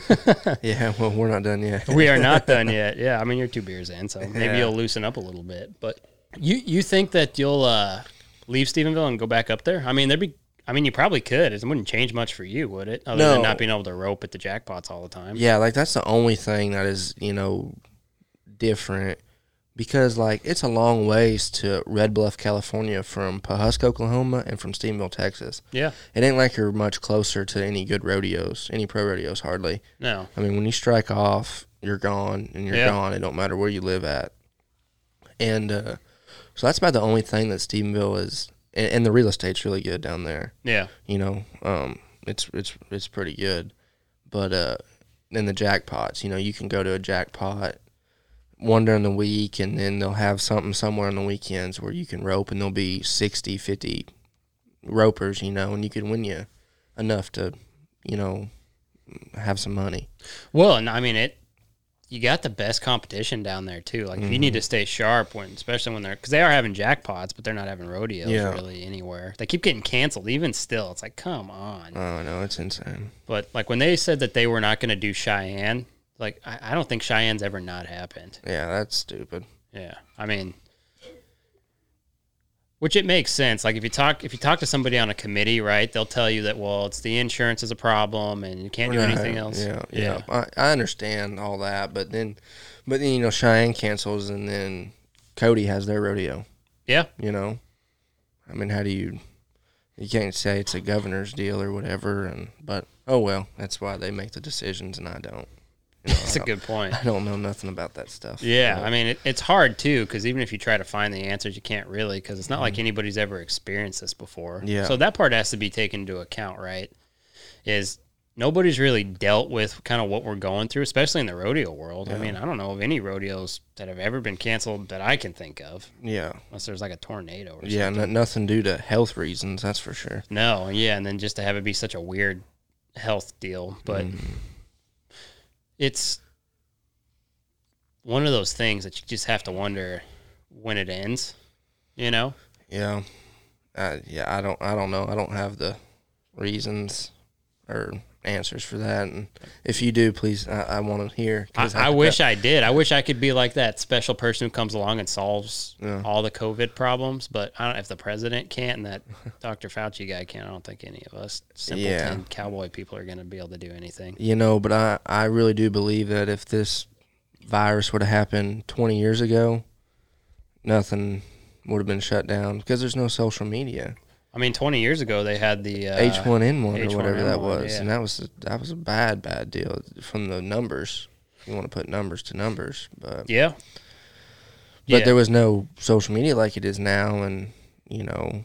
C: Yeah, well, we're not done yet.
A: We are not done yet. Yeah, I mean, you're two beers in, so maybe
C: Yeah.
A: you'll loosen up a little bit. But you you think that you'll uh, leave Stephenville and go back up there? I mean, there'd be, I mean, you probably could. It wouldn't change much for you, would it? Other than
C: No.
A: not being able to rope at the jackpots all the time.
C: Yeah, like that's the only thing that is, you know, different, because like it's a long ways to Red Bluff, California from Pawhuska, Oklahoma, and from Stephenville, Texas.
A: Yeah.
C: It ain't like you're much closer to any good rodeos, any pro rodeos hardly.
A: No.
C: I mean, when you strike off, you're gone, and you're
A: Yeah.
C: gone. It don't matter where you live at. And uh, so that's about the only thing that Stephenville is, and, and the real estate's really good down there.
A: Yeah.
C: You know, um, it's it's it's pretty good. But uh, then the jackpots, you know, you can go to a jackpot one during the week, and then they'll have something somewhere on the weekends where you can rope, and there'll be sixty, fifty ropers, you know, and you can win you enough to, you know, have some money.
A: Well, and I mean, it, you got the best competition down there too. Like, if you need to stay sharp when, especially when they're, because they are having jackpots, but they're not having rodeos
C: Yeah.
A: really anywhere. They keep getting canceled. Even still, it's like, come on.
C: Oh, no, it's insane.
A: But like when they said that they were not going to do Cheyenne, like I, I don't think Cheyenne's ever not happened.
C: Yeah, that's stupid.
A: Yeah, I mean, which it makes sense. Like if you talk if you talk to somebody on a committee, right, they'll tell you that, well, it's the insurance is a problem and you can't do
C: Right.
A: anything else.
C: Yeah, yeah. I, I understand all that, but then, but then, you know, Cheyenne cancels, and then Cody has their rodeo,
A: yeah.
C: you know? I mean, how do you, you can't say it's a governor's deal or whatever, and but, oh, well, that's why they make the decisions, and I don't. You know,
A: That's
C: I
A: a
C: don't-
A: good point.
C: I don't know nothing about that stuff.
A: Yeah,
C: But,
A: I mean, it, it's hard too because even if you try to find the answers, you can't really because it's not like
C: Mm-hmm.
A: anybody's ever experienced this before.
C: Yeah.
A: So that part has to be taken into account, right? Is nobody's really dealt with kind of what we're going through, especially in the rodeo world. I
C: Yeah.
A: mean, I don't know of any rodeos that have ever been canceled that I can think of,
C: yeah.
A: unless there's like a tornado or
C: Yeah,
A: something.
C: n- nothing due to health reasons, that's for sure.
A: No, yeah, and then just to have it be such a weird health deal, but
C: Mm-hmm.
A: it's one of those things that you just have to wonder when it ends, you know?
C: Yeah. Uh, yeah, I don't I don't know. I don't have the reasons or answers for that. And if you do, please, I, I want to hear.
A: I,
C: 'cause
A: I wish I did. I wish I could be like that special person who comes along and solves
C: Yeah.
A: all the COVID problems. But I don't. If the president can't and that Doctor Fauci guy can't, I don't think any of us simpleton
C: Yeah.
A: cowboy people are going to be able to do anything.
C: You know, but I, I really do believe that if this virus would have happened twenty years ago, nothing would have been shut down because there's no social media.
A: I mean, twenty years ago they had the uh,
C: H one N one or
A: H one
C: whatever that
A: N one,
C: was,
A: yeah.
C: and that was a, that was a bad bad deal from the numbers. If you want to put numbers to numbers, but
A: Yeah.
C: but
A: Yeah.
C: there was no social media like it is now, and you know,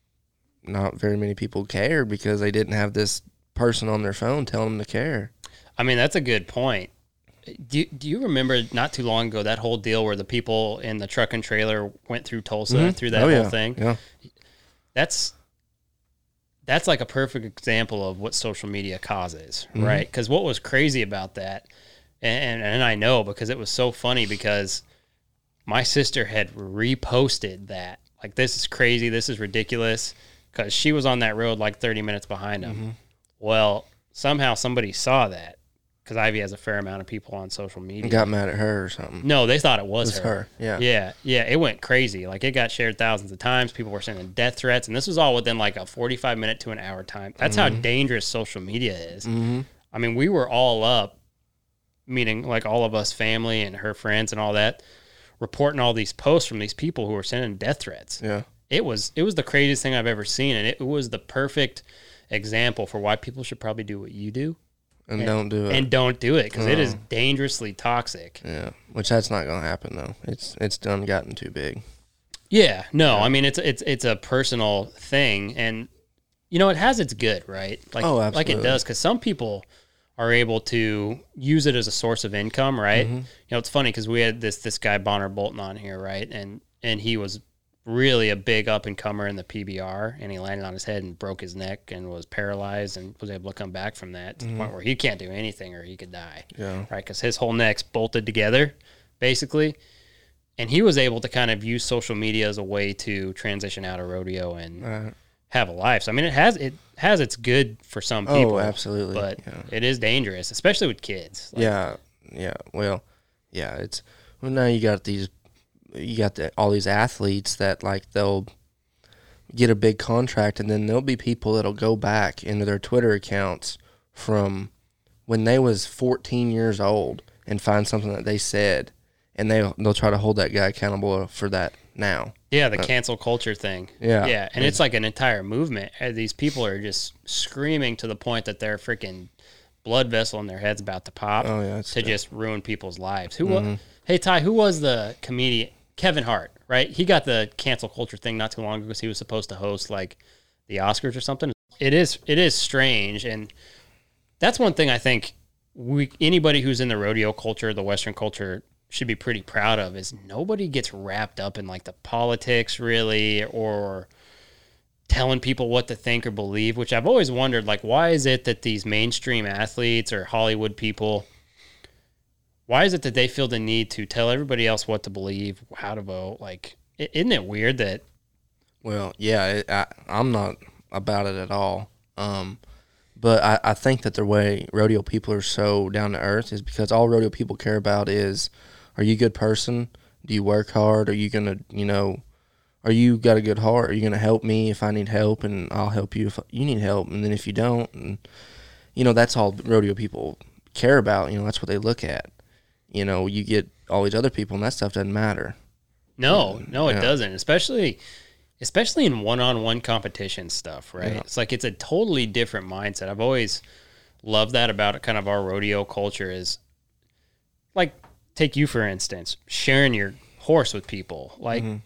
C: not very many people cared because they didn't have this person on their phone telling them to care.
A: I mean, that's a good point. Do you, do you remember not too long ago that whole deal where the people in the truck and trailer went through Tulsa
C: Mhm.
A: through that
C: Oh,
A: whole
C: yeah.
A: thing?
C: Yeah,
A: That's that's like a perfect example of what social media causes,
C: Mhm.
A: right? Because what was crazy about that, and, and I know because it was so funny because my sister had reposted that. Like, this is crazy. This is ridiculous. Because she was on that road like thirty minutes behind him.
C: Mhm.
A: Well, somehow somebody saw that because Ivy has a fair amount of people on social media.
C: got mad at her or something.
A: No, they thought it was,
C: It was
A: her.
C: her, yeah.
A: Yeah. Yeah. It went crazy. Like, it got shared thousands of times. People were sending death threats. And this was all within like a forty-five minute to an hour time. That's how dangerous social media is.
C: Mm-hmm.
A: I mean, we were all up, meaning like all of us, family and her friends and all that, reporting all these posts from these people who were sending death threats.
C: Yeah.
A: It was it was the craziest thing I've ever seen, and it was the perfect example for why people should probably do what you do
C: And,
A: And-
C: don't do it.
A: and don't do it because it is
C: No.
A: dangerously toxic.
C: yeah, which that's not gonna happen though. It's it's done gotten too big.
A: Yeah, no, I mean it's it's it's a personal thing, and you know it has its good, right? Like
C: Oh,
A: like it
C: absolutely.
A: does, because some people are able to use it as a source of income, right?
C: Mm-hmm.
A: You know, it's funny because we had this this guy Bonner Bolton on here, right, and and he was really a big up and comer in the P B R, and he landed on his head and broke his neck and was paralyzed and was able to come back from that to the point where he can't do anything or he could die,
C: Yeah.
A: right? Because his whole neck's bolted together, basically. And he was able to kind of use social media as a way to transition out of rodeo and
C: Right.
A: have a life. So I mean, it has it has its good for some people.
C: Oh, absolutely.
A: But
C: yeah.
A: it is dangerous, especially with kids. Like,
C: yeah, yeah. Well, yeah. It's well now you got these, you got the, all these athletes that like they'll get a big contract, and then there'll be people that'll go back into their Twitter accounts from when they was fourteen years old and find something that they said, and they they'll try to hold that guy accountable for that now.
A: Yeah, the cancel culture thing.
C: Yeah.
A: Yeah. And it's like an entire movement. And these people are just screaming to the point that their freaking blood vessel in their head's about to pop
C: Oh yeah, it's
A: to just ruin people's lives. Who was, hey, Ty, who was the comedian? Kevin Hart, right? He got the cancel culture thing not too long ago because he was supposed to host like the Oscars or something. It is, it is strange. And that's one thing I think we, anybody who's in the rodeo culture, the Western culture, should be pretty proud of is nobody gets wrapped up in like the politics really or telling people what to think or believe, which I've always wondered, like, why is it that these mainstream athletes or Hollywood people, why is it that they feel the need to tell everybody else what to believe, how to vote? Like, i- isn't it weird that,
C: Well, yeah, it, I, I'm not about it at all. Um, but I, I think that the way rodeo people are so down to earth is because all rodeo people care about is, are you a good person? Do you work hard? Are you going to, you know, are you got a good heart? Are you going to help me if I need help, and I'll help you if you need help? And then if you don't, and, you know, that's all rodeo people care about. You know, that's what they look at. You know, you get all these other people, and that stuff doesn't matter.
A: no, no, it
C: Yeah.
A: doesn't, especially, especially in one-on-one competition stuff, right?
C: Yeah.
A: It's like, it's a totally different mindset. I've always loved that about kind of our rodeo culture is like, take you, for instance, sharing your horse with people. Like,
C: Mhm.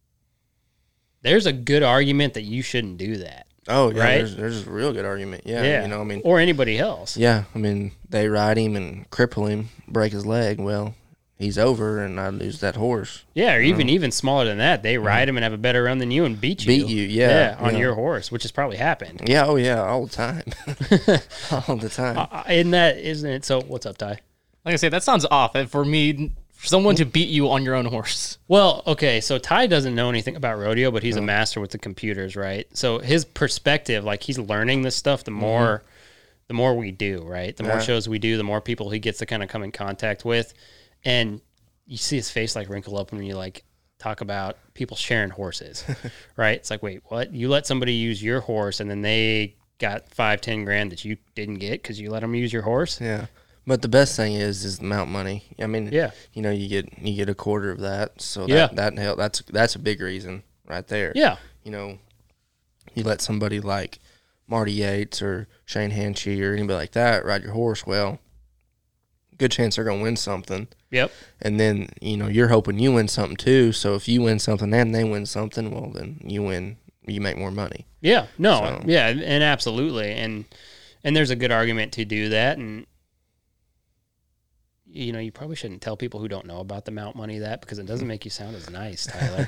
A: there's a good argument that you shouldn't do that.
C: Oh, yeah,
A: Right?
C: there's, there's a real good argument. Yeah, you know, I mean,
A: or anybody else.
C: yeah, I mean, they ride him and cripple him, break his leg. Well, he's over, and I lose that horse.
A: Yeah, or even even smaller than that, they ride him and have a better run than you and beat you.
C: Beat you, yeah,
A: on
C: yeah.
A: your horse, which has probably happened.
C: Yeah, oh yeah, all the time, all the time.
A: Uh, isn't that isn't it? So what's up, Ty?
D: Like I say, that sounds off. And for me, for someone to beat you on your own horse.
A: Well, okay, so Ty doesn't know anything about rodeo, but he's a master with the computers, right? So his perspective, like he's learning this stuff the more the more we do, right? The more
C: Yeah.
A: shows we do, the more people he gets to kind of come in contact with. And you see his face like wrinkle up when you like talk about people sharing horses, right? It's like, wait, what? You let somebody use your horse and then they got five, ten grand that you didn't get because you let them use your horse?
C: Yeah, but the best thing is is the mount money. I mean,
A: Yeah.
C: you know, you get you get a quarter of that, so that,
A: Yeah.
C: that help. That's that's a big reason. right there.
A: Yeah.
C: You know, you let somebody like Marty Yates or Shane Hanchey or anybody like that ride your horse, well, good chance they're going to win something.
A: Yep.
C: And then, you know, you're hoping you win something too. So if you win something and they win something, well, then you win, you make more money.
A: Yeah. No.
C: So.
A: Yeah. And absolutely. And, and there's a good argument to do that. And, you know, you probably shouldn't tell people who don't know about the Mount Money that, because it doesn't make you sound as nice, Tyler.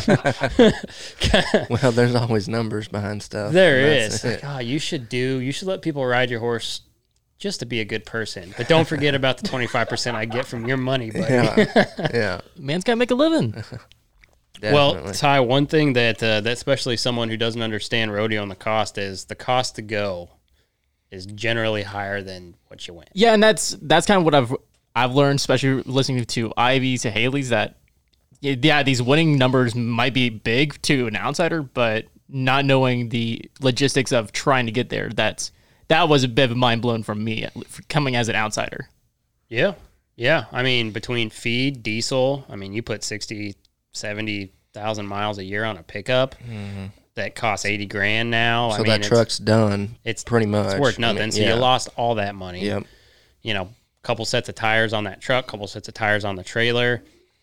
C: Well, there's always numbers behind stuff.
A: There is.
C: That's it.
A: Like, oh, you should do, you should let people ride your horse just to be a good person. But don't forget about the twenty-five percent I get from your money, buddy.
C: Yeah. Yeah.
D: Man's got to make a living.
A: Well,
C: Definitely.
A: Ty, one thing that, uh, that especially someone who doesn't understand rodeo and the cost is, the cost to go is generally higher than what you win.
D: Yeah, and that's that's kind of what I've I've learned, especially listening to Ivy, to Haley's, that yeah, these winning numbers might be big to an outsider, but not knowing the logistics of trying to get there, that's that was a bit of a mind blown from me coming as an outsider.
A: Yeah. Yeah. I mean, between feed, diesel, I mean, you put sixty, seventy thousand miles a year on a pickup
C: Mm-hmm.
A: that costs eighty grand now.
C: So
A: I mean,
C: that
A: it's,
C: truck's done.
A: it's
C: pretty much.
A: It's worth
C: I
A: nothing.
C: mean,
A: so
C: yeah.
A: you lost all that money.
C: Yep.
A: You know, couple sets of tires on that truck, couple sets of tires on the trailer.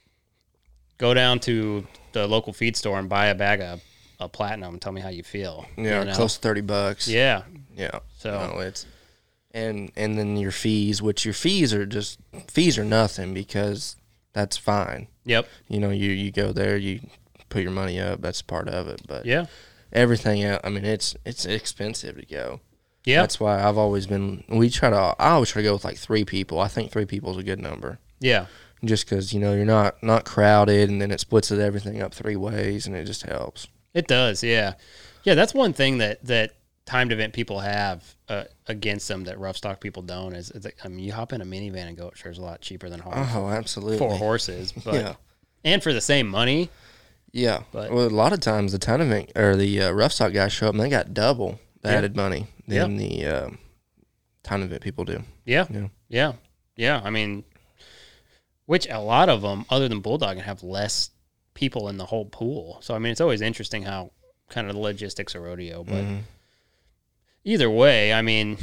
A: Go down to the local feed store and buy a bag of, of Platinum and tell me how you feel.
C: Yeah,
A: you know?
C: close to thirty bucks.
A: Yeah.
C: Yeah.
A: So
C: No, it's and and then your fees, which your fees are just fees are nothing because that's fine.
A: Yep.
C: You know, you you go there, you put your money up, that's part of it. But
A: Yeah.
C: everything else, I mean, it's it's expensive to go.
A: Yeah.
C: That's why I've always been. We try to. I always try to go with like three people. I think three people is a good number.
A: Yeah.
C: Just because you know you're not not crowded, and then it splits it everything up three ways, and it just helps.
A: It does. Yeah. Yeah. That's one thing that, that timed event people have uh, against them that rough stock people don't is, is that, I mean, you hop in a minivan and go, it sure is a lot cheaper than horse.
C: Oh, absolutely.
A: Four horses. But,
C: Yeah.
A: and for the same money.
C: Yeah.
A: But-
C: Well, a lot of times the time event or the uh, rough stock guys show up and they got double the
A: Yeah.
C: added money than the uh, time event people do.
A: Yeah.
C: Yeah.
A: Yeah. Yeah. I mean, which a lot of them, other than Bulldogging, have less people in the whole pool. So, I mean, it's always interesting how kind of the logistics of rodeo. But
C: Mhm.
A: either way, I mean,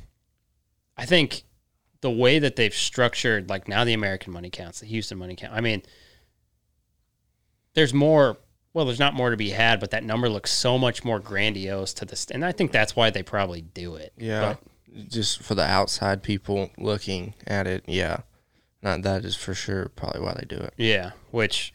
A: I think the way that they've structured, like now the American money counts, the Houston money count, I mean, there's more, well, there's not more to be had, but that number looks so much more grandiose to this. And I think that's why they probably do it.
C: Yeah. Just for the outside people looking at it, yeah. Not that is for sure probably why they do it.
A: Yeah, which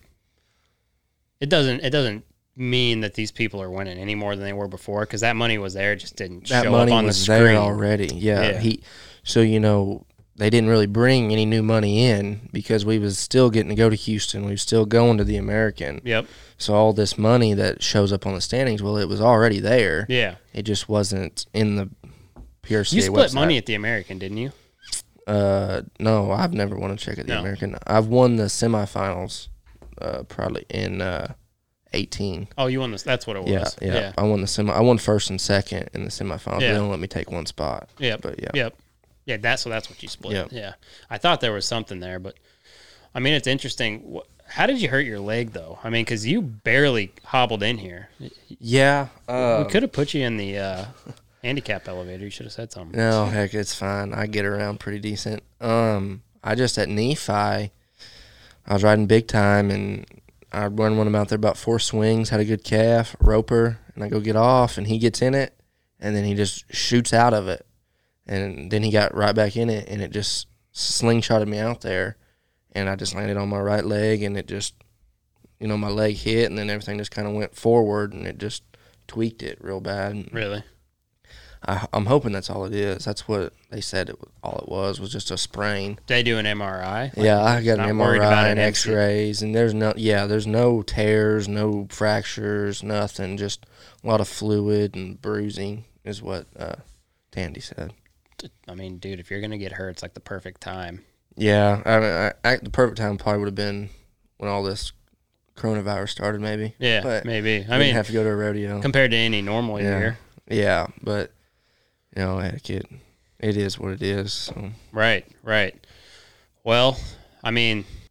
A: it doesn't it doesn't mean that these people are winning any more than they were before, because that money was there, it just didn't
C: That
A: show
C: money
A: up on
C: was
A: the screen.
C: there already. Yeah.
A: Yeah.
C: He. So you know they didn't really bring any new money in because we was still getting to go to Houston. We was still going to the American.
A: Yep.
C: So all this money that shows up on the standings, well, it was already there.
A: Yeah.
C: It just wasn't in the P R C A
A: You split
C: website.
A: money at the American, didn't you?
C: Uh, no, I've never won a check at the
A: No.
C: American. I've won the semifinals, uh, probably in uh, eighteen.
A: Oh, you won this. That's what it was.
C: Yeah, yeah,
A: Yeah.
C: I won the semi. I won first and second in the semifinals.
A: Yeah.
C: They don't let me take one spot.
A: Yep.
C: But yeah,
A: Yep. Yeah, that's so that's what you split.
C: Yep.
A: Yeah. I thought there was something there, but I mean, it's interesting. Wh- How did you hurt your leg, though? I mean, because you barely hobbled in here.
C: yeah. Uh,
A: We could have put you in the uh, handicap elevator. You should have said something.
C: no, heck, it's fine. I get around pretty decent. Um, I just at Nephi, I was riding big time, and I run one of them out there about four swings. Had a good calf, roper, and I go get off, and he gets in it, and then he just shoots out of it. And then he got right back in it, and it just slingshotted me out there. And I just landed on my right leg, and it just, you know, my leg hit, and then everything just kind of went forward, and it just tweaked it real bad. And
A: Really?
C: I, I'm hoping that's all it is. That's what they said it, all it was, was just a sprain.
A: Did they do an M R I? Like,
C: Yeah, I got an
A: not
C: M
A: worried
C: R
A: about
C: I
A: an
C: and
A: M C.
C: X-rays, and there's no, yeah, there's no tears, no fractures, nothing. Just a lot of fluid and bruising is what uh, Tandy said.
A: I mean, dude, if you're going to get hurt, it's like the perfect time.
C: Yeah, I mean, I, I, the perfect time probably would have been when all this coronavirus started, maybe.
A: Yeah,
C: but
A: maybe. I
C: I
A: mean,
C: mean, have to go to a rodeo.
A: compared to any normal
C: Yeah.
A: year.
C: Yeah, but you know, heck, it it is what it is. So.
A: Right, right. Well, I mean,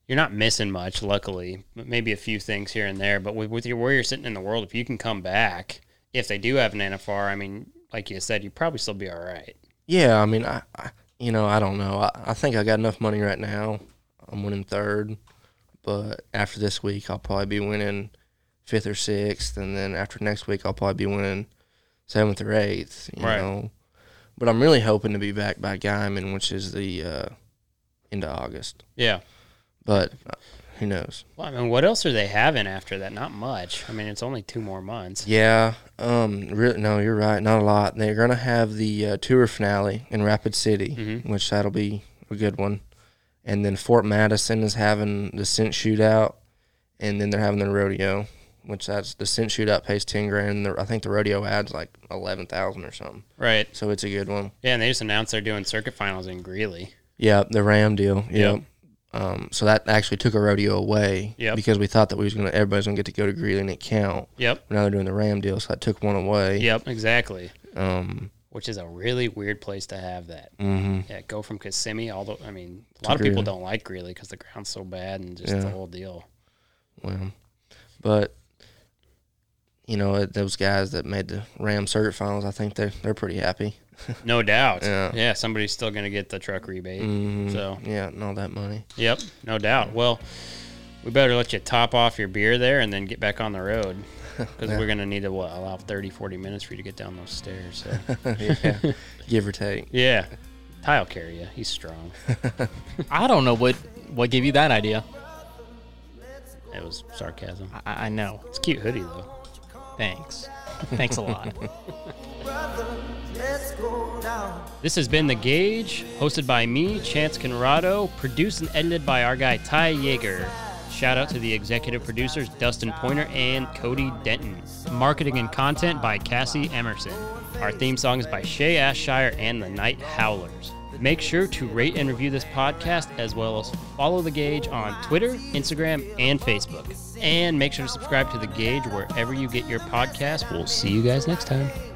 A: you're not missing much, luckily. Maybe a few things here and there, but with, with your where you're sitting in the world, if you can come back, if they do have an N F R, I mean, like you said, you'd probably still be all right.
C: Yeah, I mean, I, I you know, I don't know. I, I think I got enough money right now. I'm winning third, but after this week, I'll probably be winning fifth or sixth, and then after next week, I'll probably be winning seventh or eighth. You
A: Right.
C: know, but I'm really hoping to be back by Guyman, which is the uh, end of August.
A: Yeah.
C: But uh, who knows?
A: Well, I mean, what else are they having after that? Not much. I mean, it's only two more months.
C: Yeah, um, really, no, you're right. Not a lot. They're gonna have the uh, tour finale in Rapid City,
A: Mhm.
C: which that'll be a good one. And then Fort Madison is having the Cent Shootout, and then they're having the rodeo, which that's the Cent Shootout pays ten grand. And the, I think the rodeo adds like eleven thousand or something.
A: Right.
C: So it's a good one.
A: Yeah, and they just announced they're doing circuit finals in Greeley.
C: Yeah, the Ram deal.
A: Yep.
C: Yep. Um, so that actually took a rodeo away.
A: Yep.
C: Because we thought that we was gonna everybody's gonna get to go to Greeley and it count.
A: Yep.
C: Now they're doing the Ram deal, so that took one away.
A: Yep, exactly.
C: Um.
A: Which is a really weird place to have that.
C: Mm-hmm.
A: Yeah, go from Kissimmee, although, I mean, a
C: To
A: lot of people
C: Greeley.
A: don't like Greeley because the ground's so bad and just
C: Yeah.
A: the whole deal.
C: Well, but you know it- those guys that made the Ram circuit finals, I think they they're pretty happy.
A: No doubt.
C: Yeah.
A: Yeah, somebody's still going to get the truck rebate.
C: Mm-hmm.
A: So,
C: yeah, and all that money.
A: yep, no doubt. Well, we better let you top off your beer there and then get back on the road because
C: Yeah.
A: we're going to need to what, allow thirty, forty minutes for you to get down those stairs. So.
C: Yeah, give or take.
A: Yeah. Ty will carry you. He's strong.
D: I don't know what what gave you that idea.
A: It was sarcasm.
D: I, I know.
A: It's a cute hoodie, though.
D: Thanks. Thanks a lot.
A: This has been The Gauge, hosted by me, Chance Conrado, produced and edited by our guy Ty Yeager. Shout out to the executive producers Dustin Pointer and Cody Denton. Marketing and content by Cassie Emerson. Our theme song is by Shay Ashshire and the Night Howlers. Make sure to rate and review this podcast as well as follow The Gauge on Twitter, Instagram, and Facebook. And make sure to subscribe to The Gauge wherever you get your podcasts. We'll see you guys next time.